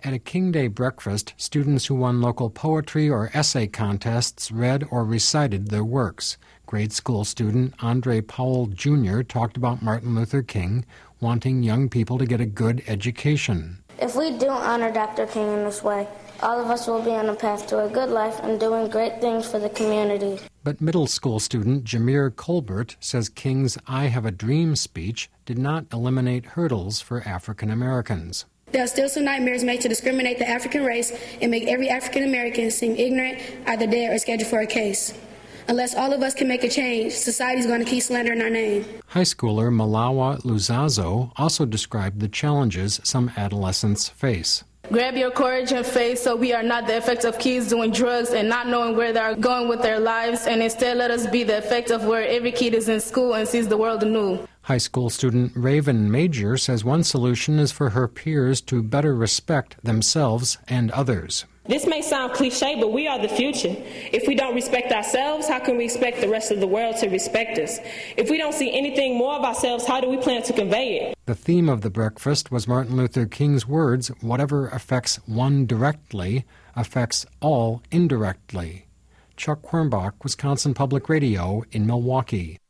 At a King Day breakfast, students who won local poetry or essay contests read or recited their works. Grade school student Andre Powell Jr. talked about Martin Luther King, wanting young people to get a good education. If we do honor Dr. King in this way, all of us will be on a path to a good life and doing great things for the community. But middle school student Jameer Colbert says King's I Have a Dream speech did not eliminate hurdles for African Americans. There are still some nightmares made to discriminate the African race and make every African American seem ignorant, either dead or scheduled for a case. Unless all of us can make a change, society's going to keep slandering our name. High schooler Malawa Luzazo also described the challenges some adolescents face. Grab your courage and faith so we are not the effect of kids doing drugs and not knowing where they are going with their lives, and instead let us be the effect of where every kid is in school and sees the world anew. High school student Raven Major says one solution is for her peers to better respect themselves and others. This may sound cliche, but we are the future. If we don't respect ourselves, how can we expect the rest of the world to respect us? If we don't see anything more of ourselves, how do we plan to convey it? The theme of the breakfast was Martin Luther King's words, "Whatever affects one directly affects all indirectly." Chuck Quirmbach, Wisconsin Public Radio in Milwaukee.